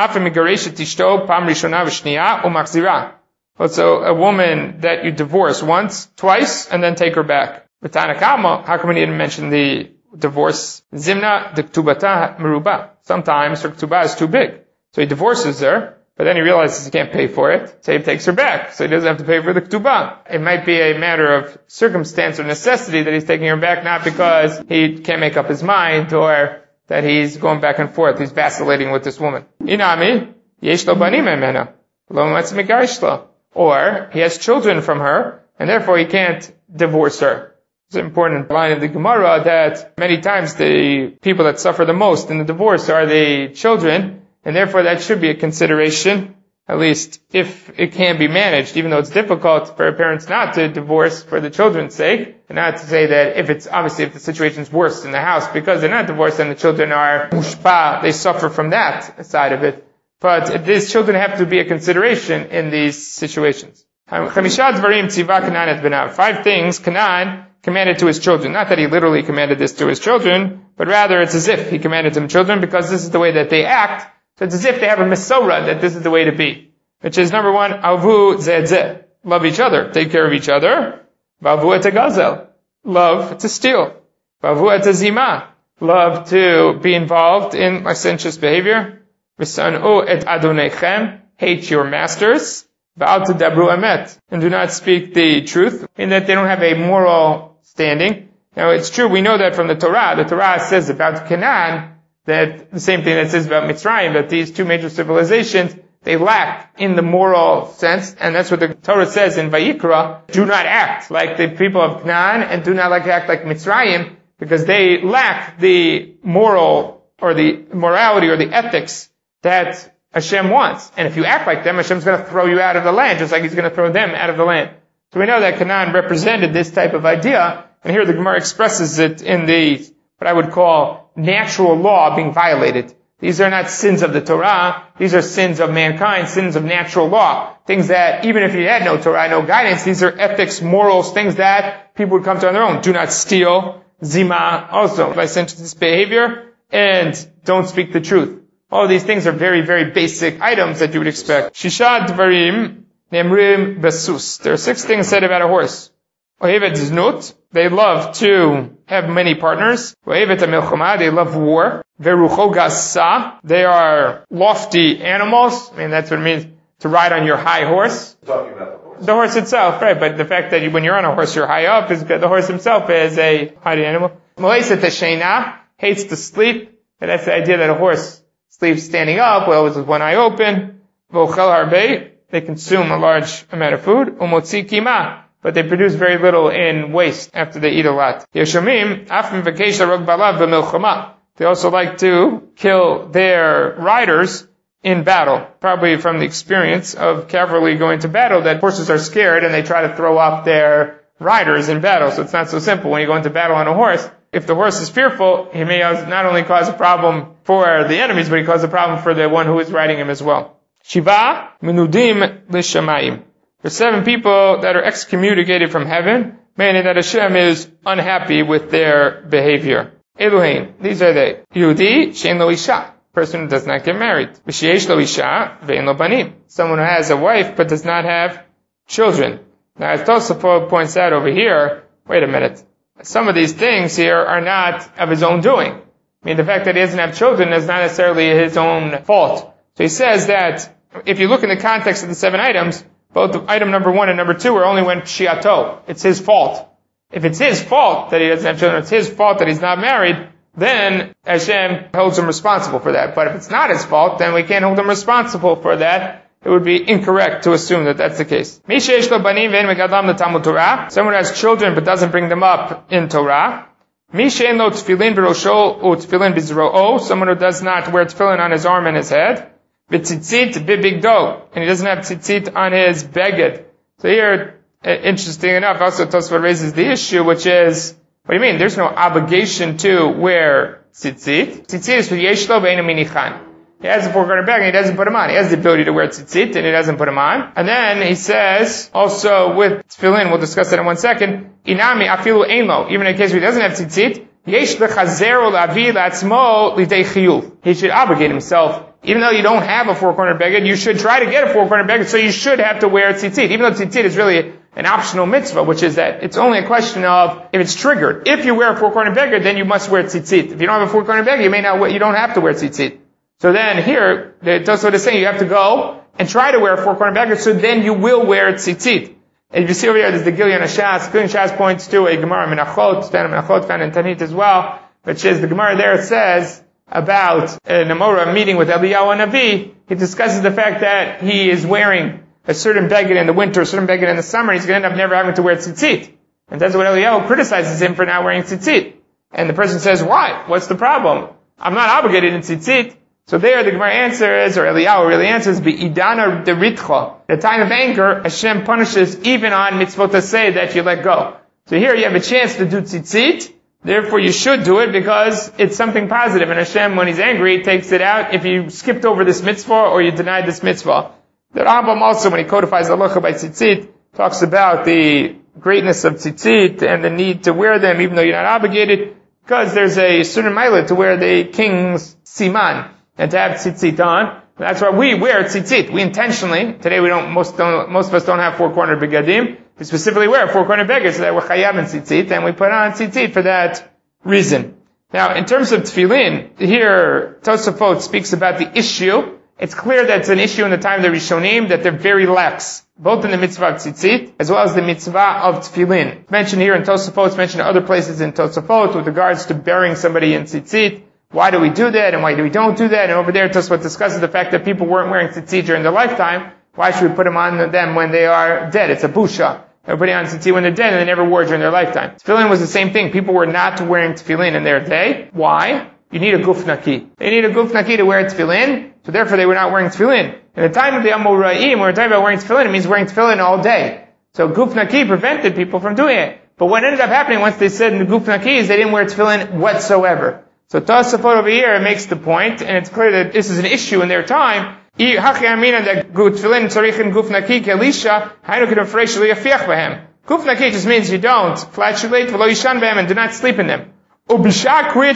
a woman that you divorce once, twice, and then take her back. How come we didn't mention the divorce? Zimna de ktubata meruba. Sometimes her ktubah is too big. So he divorces her, but then he realizes he can't pay for it, so he takes her back. So he doesn't have to pay for the ktubah. It might be a matter of circumstance or necessity that he's taking her back, not because he can't make up his mind or that he's going back and forth. He's vacillating with this woman. Inami, yesh lo banim emena, lo matz megarish lo. Or he has children from her, and therefore he can't divorce her. It's an important line of the Gemara that many times the people that suffer the most in the divorce are the children, and therefore that should be a consideration, at least if it can be managed, even though it's difficult for parents not to divorce for the children's sake, and not to say that if it's, obviously if the situation's worse in the house because they're not divorced, then the children are mushpa, they suffer from that side of it. But these children have to be a consideration in these situations. Five things Canaan commanded to his children. Not that he literally commanded this to his children, but rather it's as if he commanded to them children because this is the way that they act. So it's as if they have a mesorah that this is the way to be. Which is number one, avu zeh zeh. Love each other. Take care of each other. Vavu et gazel. Love to steal. Vavu et zima. Love to be involved in licentious behavior. V'san'u et adonechem. Hate your masters. V'al tedabru emet. And do not speak the truth, in that they don't have a moral standing. Now it's true, we know that from the Torah. The Torah says about Canaan, that the same thing that says about Mitzrayim, that these two major civilizations, they lack in the moral sense, and that's what the Torah says in Vayikra, do not act like the people of Canaan, and do not like act like Mitzrayim, because they lack the moral, or the morality, or the ethics that Hashem wants. And if you act like them, Hashem's going to throw you out of the land, just like He's going to throw them out of the land. So we know that Canaan represented this type of idea, and here the Gemara expresses it in the, what I would call, natural law being violated. These are not sins of the Torah, these are sins of mankind, sins of natural law. Things that, even if you had no Torah, no guidance, these are ethics, morals, things that people would come to on their own. Do not steal, zima, also, licentious behavior, and don't speak the truth. All of these things are very, very basic items that you would expect. Shisha dvarim nemrim besus. There are six things said about a horse. Ohevet znut. They love to have many partners. Ohevet hamilchama. They love war. Verucho gasa. They are lofty animals. I mean, that's what it means to ride on your high horse. Talking about the horse. The horse itself, right? But the fact that you, when you're on a horse, you're high up is good. The horse himself is a high animal. Moeset hashena. Hates to sleep. And that's the idea that a horse sleeps standing up, well, with one eye open. Vochel harbe, they consume a large amount of food. Umotzi kima, but they produce very little in waste after they eat a lot. Yeshomim, afim v'keisha rog balav b'milchama. They also like to kill their riders in battle, probably from the experience of cavalry going to battle, that horses are scared and they try to throw off their riders in battle. So it's not so simple when you go into battle on a horse. If the horse is fearful, he may not only cause a problem for the enemies, but he causes a problem for the one who is riding him as well. Shiva menudim l'shamayim. There's seven people that are excommunicated from heaven, meaning that Hashem is unhappy with their behavior. Elohim, these are they. Yehudi she'en lo isha, person who does not get married. V'sheyesh lo isha ve'en lo banim, someone who has a wife but does not have children. Now, as Tosafot points out over here, wait a minute. Some of these things here are not of his own doing. I mean, the fact that he doesn't have children is not necessarily his own fault. So he says that if you look in the context of the seven items, both item number one and number two are only when shiato. It's his fault. If it's his fault that he doesn't have children, it's his fault that he's not married, then Hashem holds him responsible for that. But if it's not his fault, then we can't hold him responsible for that. It would be incorrect to assume that that's the case. Someone who has children but doesn't bring them up in Torah. Someone who does not wear tefillin on his arm and his head. And he doesn't have tzitzit on his beged. So here, interesting enough, also Tosfot raises the issue, which is, what do you mean? There's no obligation to wear tzitzit. Tzitzit is for yeshlo ve'enu minichan. He has a four-corner bag and he doesn't put them on. He has the ability to wear tzitzit and he doesn't put them on. And then he says, also with tefillin, we'll discuss that in one second, inami afilu einlo, even in case he doesn't have tzitzit, yesh lechazeru lavi latzmo lidei chiyuv. He should obligate himself. Even though you don't have a four-corner beged, you should try to get a four-corner beged, so you should have to wear tzitzit. Even though tzitzit is really an optional mitzvah, which is that it's only a question of if it's triggered. If you wear a four-corner beged, then you must wear tzitzit. If you don't have a four-corner beged, you may not, you don't have to wear tzitzit. So then here, the Tosfot is saying you have to go and try to wear a four-corner beged, so then you will wear tzitzit. And if you see over here, there's the Gilyon Hashas. Gilyon Hashas points to a Gemara Menachot, found in Menachot, found in Tanit as well, which is the Gemara there says about a Namora meeting with Eliyahu Navi. He discusses the fact that he is wearing a certain beged in the winter, a certain beged in the summer, and he's going to end up never having to wear tzitzit. And that's what Eliyahu criticizes him for not wearing tzitzit. And the person says, why? What's the problem? I'm not obligated in tzitzit. So there the Gemara answers, or Eliyahu really answers, Be'idana deritcha. The time of anger, Hashem punishes even on mitzvot aseh that you let go. So here you have a chance to do tzitzit, therefore you should do it because it's something positive. And Hashem, when He's angry, takes it out if you skipped over this mitzvah or you denied this mitzvah. The Rambam also, when he codifies halacha by tzitzit, talks about the greatness of tzitzit and the need to wear them even though you're not obligated, because there's a certain milah to wear the king's siman and to have tzitzit on. That's why we wear tzitzit. We intentionally, today we don't, most don't, most of us don't have four-cornered begadim. We specifically wear four-cornered beged so that we're chayav in tzitzit, and we put on tzitzit for that reason. Now, in terms of tefillin, here Tosafot speaks about the issue. It's clear that it's an issue in the time of the Rishonim, that they're very lax, both in the mitzvah of tzitzit, as well as the mitzvah of tefillin. It's mentioned here in Tosafot, it's mentioned in other places in Tosafot, with regards to burying somebody in tzitzit. Why do we do that, and why do we don't do that? And over there, Tosafot discusses the fact that people weren't wearing tzitzit during their lifetime. Why should we put them on them when they are dead? It's a busha. Everybody on tzitzit when they're dead, and they never wore during their lifetime. Tefillin was the same thing. People were not wearing tefillin in their day. Why? You need a guf naki. They need a guf naki to wear tefillin, so therefore they were not wearing tefillin. In the time of the Amoraim, when we're talking about wearing tefillin, it means wearing tefillin all day. So guf naki prevented people from doing it. But what ended up happening once they said in the guf naki is they didn't wear tefillin whatsoever. So Tosafot over here makes the point, and it's clear that this is an issue in their time. Guf naki just means you don't flatulate and do not sleep in them. To put them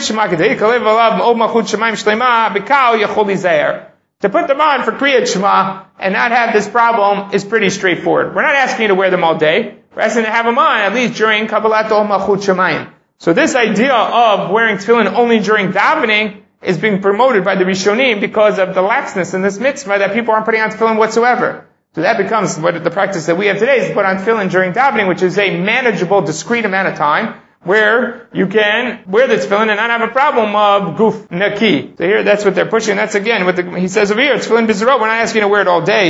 on for Kriyat Shema and not have this problem is pretty straightforward. We're not asking you to wear them all day. We're asking you to have them on at least during Kabbalat Ol Malchut Shemayim. So this idea of wearing tefillin only during davening is being promoted by the Rishonim because of the laxness in this mitzvah that people aren't putting on tefillin whatsoever. So that becomes what the practice that we have today is to put on tefillin during davening, which is a manageable, discrete amount of time where you can wear the tefillin and not have a problem of guf naki. So here, that's what they're pushing. That's again what the, he says over here. Tefillin bizarro. We're not asking you to wear it all day.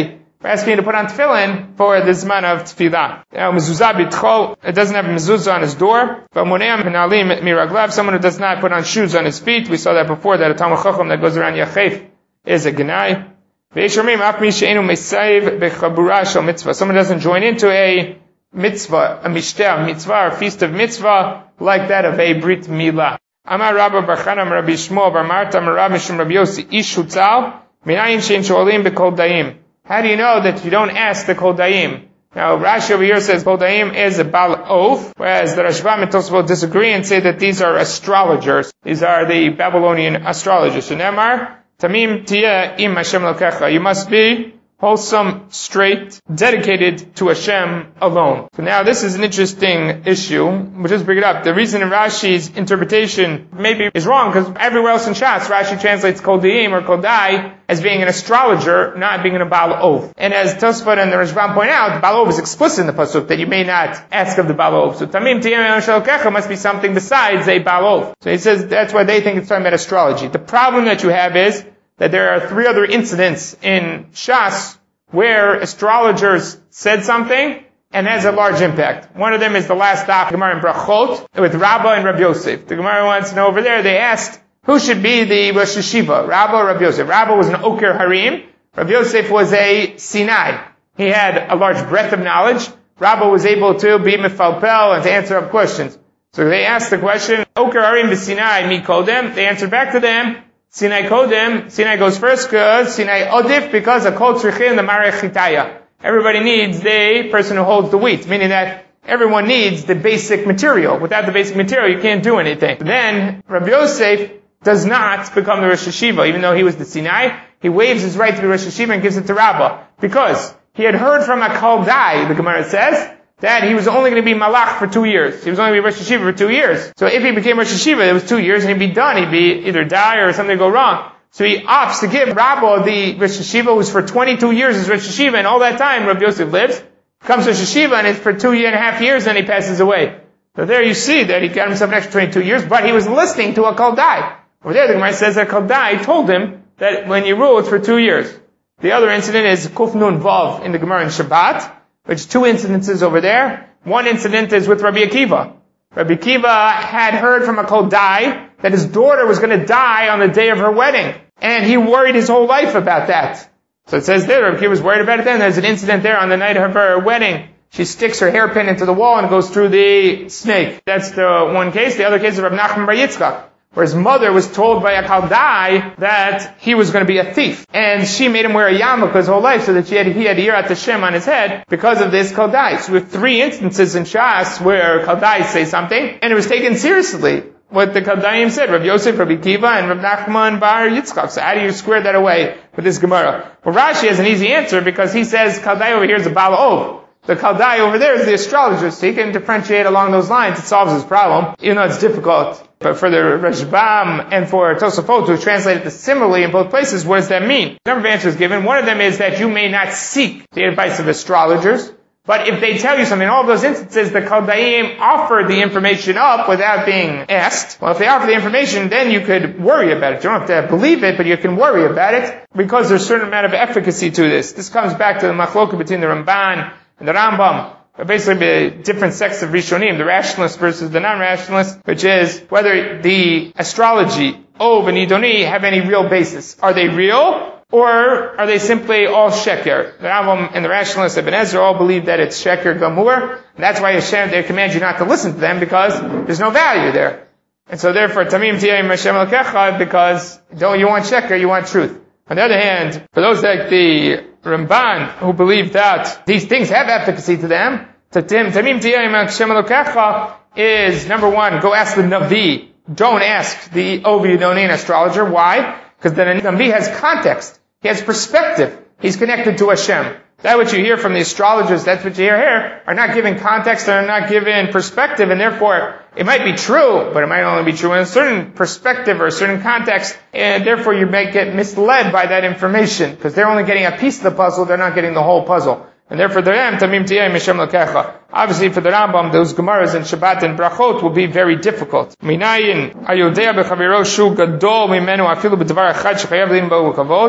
We're asking you to put on tefillin for the zman of tefillah. Now, mezuzah bitcho, it doesn't have a mezuzah on his door. But moneam hinalim miraglav, someone who does not put on shoes on his feet. We saw that before, that a Talmud Chacham that goes around Yachef is a genai. Ve'eshomim af mi she'enu mesayv bechabura shel mitzvah. Someone doesn't join into a mitzvah, a mishteh mitzvah, or feast of mitzvah, like that of a brit milah. Amar Rabba Bar Chana Rabbi Shmuel Bar Marta Rabbi Mishum Rabbi Yossi Ish hutzal minayin shein sho'olim bekol daim. How do you know that you don't ask the kol daim? Now Rashi over here says kol daim is a bal oath, whereas the Rashbam and Tosafot disagree and say that these are astrologers. These are the Babylonian astrologers. So Nemar Tamim tiyeh im Hashem lokecha. You must be wholesome, straight, dedicated to Hashem alone. So now this is an interesting issue. We'll just bring it up. The reason in Rashi's interpretation maybe is wrong, because everywhere else in Shas, Rashi translates Kol Daim or Kol Dai as being an astrologer, not being an Baal Ov. And as Tosfot and the Rashbam point out, the Baal Ov is explicit in the Pasuk that you may not ask of the Baal Ov. So Tamim Tiyem Shalkecha must be something besides a Baal Ov. So he says that's why they think it's talking about astrology. The problem that you have is that there are three other incidents in Shas where astrologers said something and has a large impact. One of them is the last daf Gemara in Brachot with Rabbah and Rabbi Yosef. The Gemara wants to know over there, they asked who should be the Rosh Hashiva, Rabbah or Rabbi Yosef. Rabbah was an Oker Harim. Rabbi Yosef was a Sinai. He had a large breadth of knowledge. Rabbah was able to be mefalpel and to answer up questions. So they asked the question, Oker Harim b'Sinai mi kodem. They answered back to them, Sinai Kodem, Sinai goes first because Sinai Odif, because a Kol Tzrichin the Marech Chitaya. Everybody needs the person who holds the wheat, meaning that everyone needs the basic material. Without the basic material, you can't do anything. Then, Rabbi Yosef does not become the Rosh Hashiva, even though he was the Sinai. He waives his right to be Rosh Hashiva and gives it to Rabbah, because he had heard from a Kaldai, the Gemara says, that he was only going to be Malach for two years. He was only going to be Rosh Hashiva for two years. So if he became Rosh Hashiva, it was two years and he'd be done. He'd be either die or something go wrong. So he opts to give Rabbah the Rosh Hashiva, who's for twenty-two years as Rosh Hashiva, and all that time Rabbi Yosef lives, comes Rosh Hashiva, and it's for two and a half years, and he passes away. So there you see that he got himself an extra twenty-two years, but he was listening to a Kaldai. Over there the Gemara says that Kaldai told him that when you rule, it's for two years. The other incident is Kuf Nun Vav in the Gemara in Shabbat, which two incidences over there. One incident is with Rabbi Akiva. Rabbi Akiva had heard from a Kaldai that his daughter was going to die on the day of her wedding. And he worried his whole life about that. So it says there, Rabbi Akiva was worried about it then. There's an incident there on the night of her wedding. She sticks her hairpin into the wall and goes through the snake. That's the one case. The other case is Rabbi Nachman Bar Yitzchak, where his mother was told by a Kaldai that he was going to be a thief. And she made him wear a yarmulke his whole life so that she had, he had Yirat Hashem on his head because of this Kaldai. So we have three instances in Shas where Kaldai say something, and it was taken seriously. What the Kaldaim said, Rabbi Yosef, Rabbi Akiva, and Rabbi Nachman Bar Yitzchak. So how do you square that away with this Gemara? Well, Rashi has an easy answer because he says Kaldai over here is a Baal Ov. The Kaldai over there is the astrologer, so he can differentiate along those lines. It solves his problem, even though it's difficult. But for the Rashbam and for Tosafot, who translated this similarly in both places, what does that mean? A number of answers given. One of them is that you may not seek the advice of astrologers, but if they tell you something, in all of those instances, the Kaldaim offer the information up without being asked. Well, if they offer the information, then you could worry about it. You don't have to believe it, but you can worry about it, because there's a certain amount of efficacy to this. This comes back to the machloka between the Ramban and the Rambam. Basically, the different sects of Rishonim, the rationalists versus the non-rationalists, which is whether the astrology, Ov and Idoni, have any real basis. Are they real? Or are they simply all sheker? The Rambam and the rationalists of Ibn Ezra all believe that it's sheker gamur, and that's why Hashem, they command you not to listen to them, because there's no value there. And so therefore, Tamim Tiyayim Hashem Al-Kecha, because don't you want sheker, you want truth. On the other hand, for those like the Ramban, who believe that these things have efficacy to them, Tamim Tiyayim Hashem Al-Kecha is, number one, go ask the Navi. Don't ask the Ovi Yidoni astrologer. Why? Because the Navi has context. He has perspective. He's connected to Hashem. That what you hear from the astrologers, that's what you hear here, are not giving context and are not giving perspective, and therefore it might be true, but it might only be true in a certain perspective or a certain context, and therefore you may get misled by that information, because they're only getting a piece of the puzzle, they're not getting the whole puzzle. And therefore, them, Tamim Tiyayim Hashem L'Kecha. Obviously, for the Rambam, those Gemaras in Shabbat and Brachot will be very difficult. Minayin, Ayodea B'Chaviro Shu Gadol Mimenu Afilu B'Dvar Echad Shechayav Lin Bo Kavod.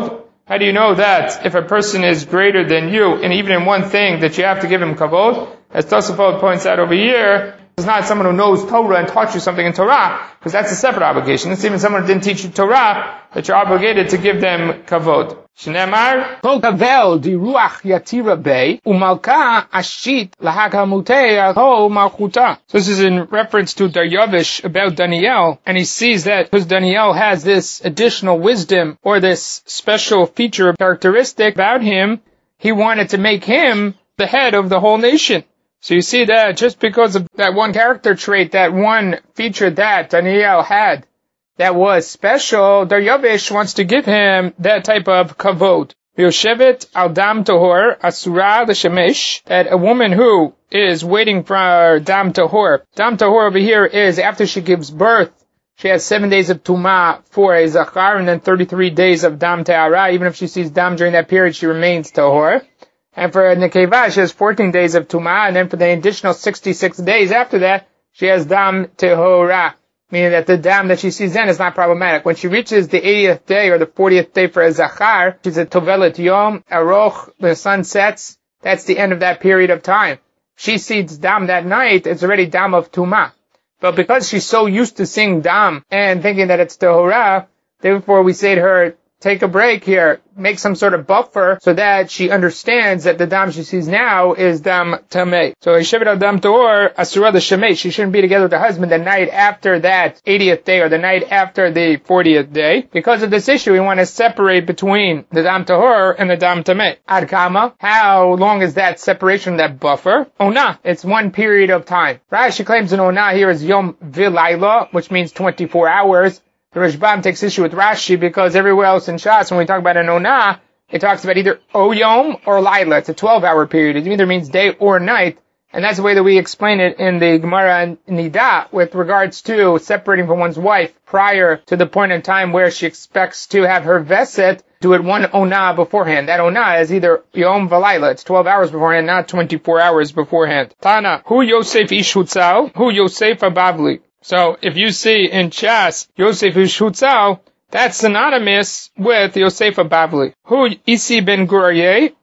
How do you know that if a person is greater than you, and even in one thing, that you have to give him kavod? As Tosafot points out over here, it's not someone who knows Torah and taught you something in Torah, because that's a separate obligation. It's even someone who didn't teach you Torah, that you're obligated to give them kavod. Shneimar, Kol kavel di ruach yatira bei, umalka ashit lahakamutei ho malchuta. So this is in reference to Daryavish about Daniel, and he sees that because Daniel has this additional wisdom, or this special feature or characteristic about him, he wanted to make him the head of the whole nation. So you see that just because of that one character trait, that one feature that Daniel had, that was special, Daryavish wants to give him that type of kavod. Yoshevet al dam tahor asura l'shemesh, that a woman who is waiting for dam tahor. Dam tahor over here is after she gives birth, she has seven days of tumah for a zachar, and then thirty-three days of dam ta'ara. Even if she sees dam during that period, she remains tahor. And for a nekeva, she has fourteen days of tumah, and then for the additional sixty-six days after that, she has dam tehora. Meaning that the dam that she sees then is not problematic. When she reaches the eightieth day or the fortieth day for a zachar, she's a tovelet yom, aroch, the sun sets, that's the end of that period of time. She sees dam that night, it's already dam of tumah. But because she's so used to seeing dam and thinking that it's tehora, therefore we say to her, take a break here, make some sort of buffer so that she understands that the dam she sees now is dam tameh. So Yeshevet al dam tahor asura l'shemei, she shouldn't be together with her husband the night after that eightieth day or the night after the fortieth day. Because of this issue, we want to separate between the dam tahor and the dam tameh. Ad kama, how long is that separation, that buffer? Ona, it's one period of time. Rashi claims in Ona here is yom vilayla, which means twenty-four hours. The Rashbam takes issue with Rashi because everywhere else in Shas, when we talk about an Onah, it talks about either Oyom or Laila. It's a twelve-hour period. It either means day or night. And that's the way that we explain it in the Gemara Nida with regards to separating from one's wife prior to the point in time where she expects to have her Veset, do it one Onah beforehand. That Onah is either Yom Valaila. It's twelve hours beforehand, not twenty-four hours beforehand. Tana, Hu Yosef Ish Hutzal, Hu Yosef Abavli. So, if you see in Chas, Yosef Ish Hutzal, that's synonymous with Yosef Abavli. Hu Isi ben Guraye,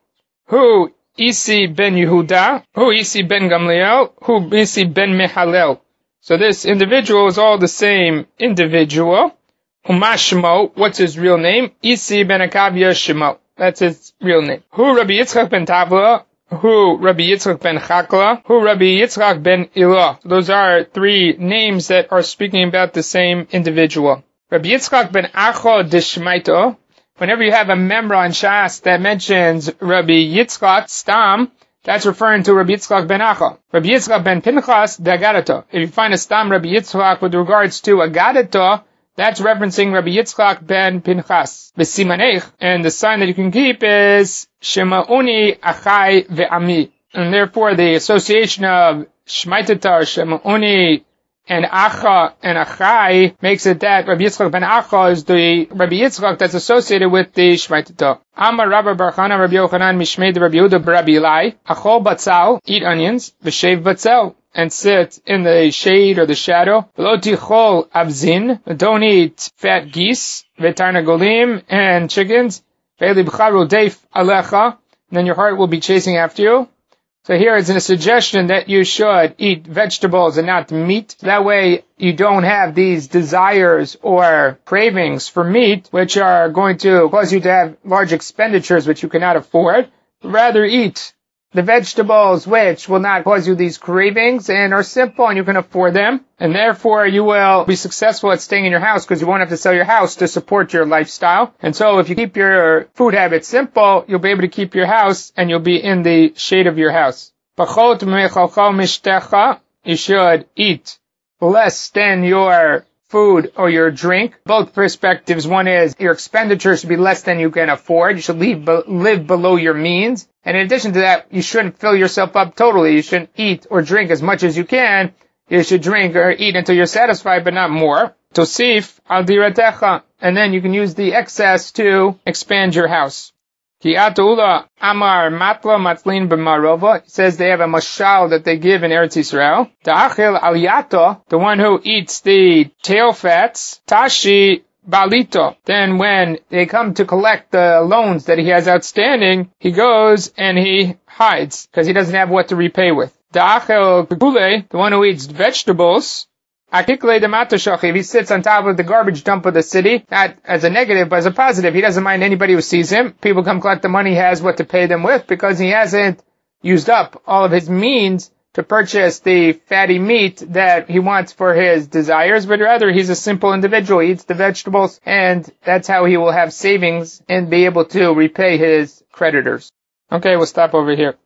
Hu Isi ben Yehuda, Hu Isi ben Gamliel, Hu Isi ben Mehalel. So this individual is all the same individual. Umashmo, what's his real name? Isi ben Akavya Shemo. That's his real name. Hu Rabbi Yitzchak ben Tavla, Hu Rabbi Yitzchak ben Chakla, Hu Rabbi Yitzchak ben Ilah. Those are three names that are speaking about the same individual. Rabbi Yitzchak ben Acho Deshmaito. Whenever you have a memra in Shas that mentions Rabbi Yitzchak Stam, that's referring to Rabbi Yitzchak ben Acho. Rabbi Yitzchak ben Pinchas Dagadato. If you find a Stam Rabbi Yitzchak with regards to Agadato, that's referencing Rabbi Yitzchak ben Pinchas. B'simanech, and the sign that you can keep is Shema'uni Achai ve'ami. And therefore the association of Shmaitatar, Shema'uni, and Acha and Achai makes it that Rabbi Yitzchak ben Acha is the Rabbi Yitzchak that's associated with the Shmaitatar. Amar Rabba Barchana Rabbi Yochanan Mishmei Rabbi Yehuda Rabbi Eli. Achol batzal, eat onions, v'shev batzel, and sit in the shade or the shadow. V'lo tichol avzin, don't eat fat geese, v'tarnagolim, and chickens. Ve'eli b'charu deif alecha, then your heart will be chasing after you. So here is a suggestion that you should eat vegetables and not meat. That way you don't have these desires or cravings for meat, which are going to cause you to have large expenditures which you cannot afford. Rather eat the vegetables which will not cause you these cravings and are simple and you can afford them. And therefore you will be successful at staying in your house because you won't have to sell your house to support your lifestyle. And so if you keep your food habits simple, you'll be able to keep your house and you'll be in the shade of your house. You should eat less than your food or your drink. Both perspectives. One is your expenditure should be less than you can afford. You should leave, live below your means. And in addition to that, you shouldn't fill yourself up totally. You shouldn't eat or drink as much as you can. You should drink or eat until you're satisfied, but not more. Tosif al diratecha. And then you can use the excess to expand your house. Ki atula amar matla matlin b'marova. It says they have a mashal that they give in Eretz Yisrael. Ta'achil al yato, the one who eats the tail fats. Tashi balito. Then when they come to collect the loans that he has outstanding, he goes and he hides because he doesn't have what to repay with. The achel kule, the one who eats vegetables, akikle de matashach, he sits on top of the garbage dump of the city, not as a negative, but as a positive. He doesn't mind anybody who sees him. People come collect the money, he has what to pay them with because he hasn't used up all of his means to purchase the fatty meat that he wants for his desires, but rather he's a simple individual. He eats the vegetables, and that's how he will have savings and be able to repay his creditors. Okay, we'll stop over here.